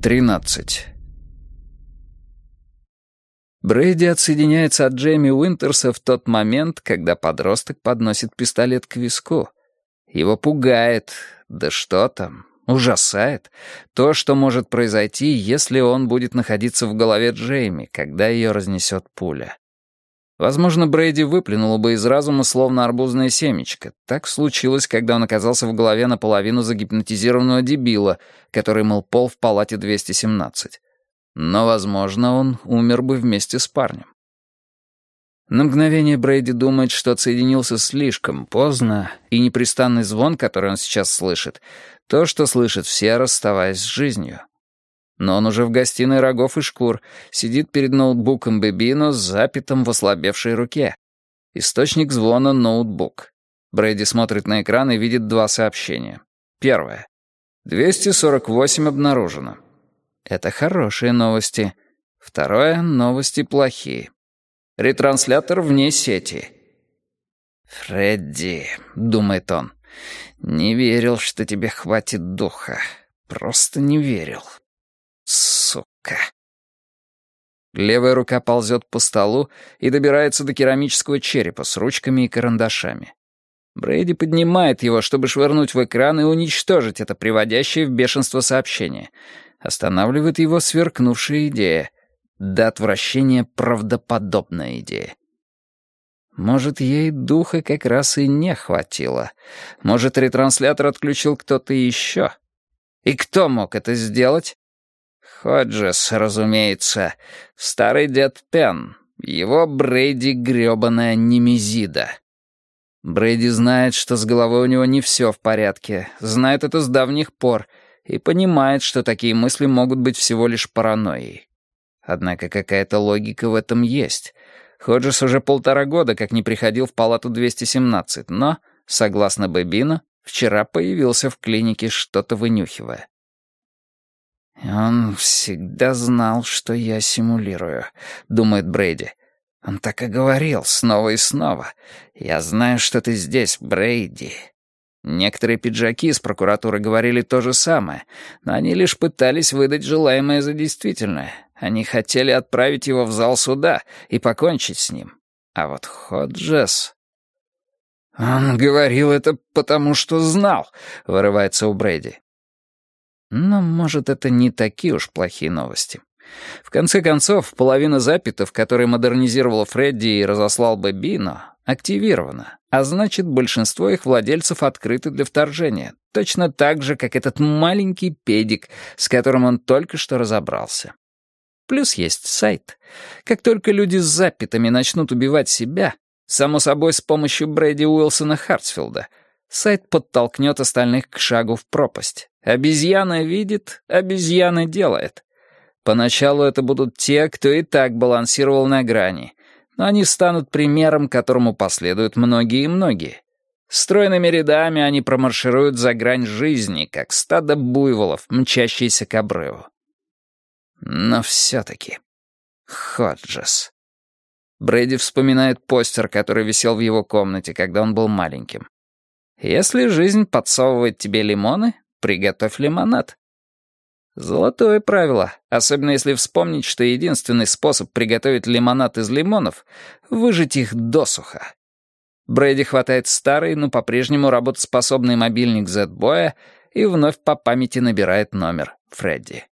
13. Брейди отсоединяется от Джейми Уинтерса в тот момент, когда подросток подносит пистолет к виску. Его пугает, да что там, ужасает, то, что может произойти, если он будет находиться в голове Джейми, когда ее разнесет пуля. Возможно, Брейди выплюнуло бы из разума словно арбузное семечко. Так случилось, когда он оказался в голове наполовину загипнотизированного дебила, который мыл пол в палате 217. Но, возможно, он умер бы вместе с парнем. На мгновение Брейди думает, что отсоединился слишком поздно, и непрестанный звон, который он сейчас слышит, то, что слышат все, расставаясь с жизнью. Но он уже в гостиной рогов и шкур, сидит перед ноутбуком Бэбино с запитом в ослабевшей руке. Источник звона — ноутбук. Брейди смотрит на экран и видит два сообщения. Первое. 248 обнаружено. Это хорошие новости. Второе — новости плохие. Ретранслятор вне сети. «Фредди», — думает он, — «не верил, что тебе хватит духа. Просто не верил. Сука». Левая рука ползет по столу и добирается до керамического черепа с ручками и карандашами. Брейди поднимает его, чтобы швырнуть в экран и уничтожить это приводящее в бешенство сообщение. Останавливает его сверкнувшая идея. До отвращения правдоподобная идея. Может, ей духа как раз и не хватило. Может, ретранслятор отключил кто-то еще. И кто мог это сделать? Ходжес, разумеется. Старый дед Пен. Его Брейди грёбаная немезида. Брейди знает, что с головой у него не все в порядке. Знает это с давних пор. И понимает, что такие мысли могут быть всего лишь паранойей. Однако какая-то логика в этом есть. Ходжес уже 1,5 года как не приходил в палату 217, но, согласно Бэбино, вчера появился в клинике, что-то вынюхивая. «Он всегда знал, что я симулирую», — думает Брейди. «Он так и говорил снова и снова. Я знаю, что ты здесь, Брейди». Некоторые пиджаки из прокуратуры говорили то же самое, но они лишь пытались выдать желаемое за действительное. Они хотели отправить его в зал суда и покончить с ним. А вот Ходжес... «Он говорил это потому, что знал», — вырывается у Брейди. Но, может, это не такие уж плохие новости. В конце концов, половина запитов, которые модернизировал Фредди и разослал Бэбино, активирована, а значит, большинство их владельцев открыты для вторжения, точно так же, как этот маленький педик, с которым он только что разобрался. Плюс есть сайт. Как только люди с запитами начнут убивать себя, само собой, с помощью Брэди Уилсона Хартсфилда, сайт подтолкнет остальных к шагу в пропасть. Обезьяна видит, обезьяна делает. Поначалу это будут те, кто и так балансировал на грани, но они станут примером, которому последуют многие и многие. Стройными рядами они промаршируют за грань жизни, как стадо буйволов, мчащиеся к обрыву. Но все-таки... Ходжес. Брейди вспоминает постер, который висел в его комнате, когда он был маленьким. «Если жизнь подсовывает тебе лимоны, приготовь лимонад». Золотое правило, особенно если вспомнить, что единственный способ приготовить лимонад из лимонов — выжать их досуха. Брейди хватает старый, но по-прежнему работоспособный мобильник Z-Boy и вновь по памяти набирает номер Фредди.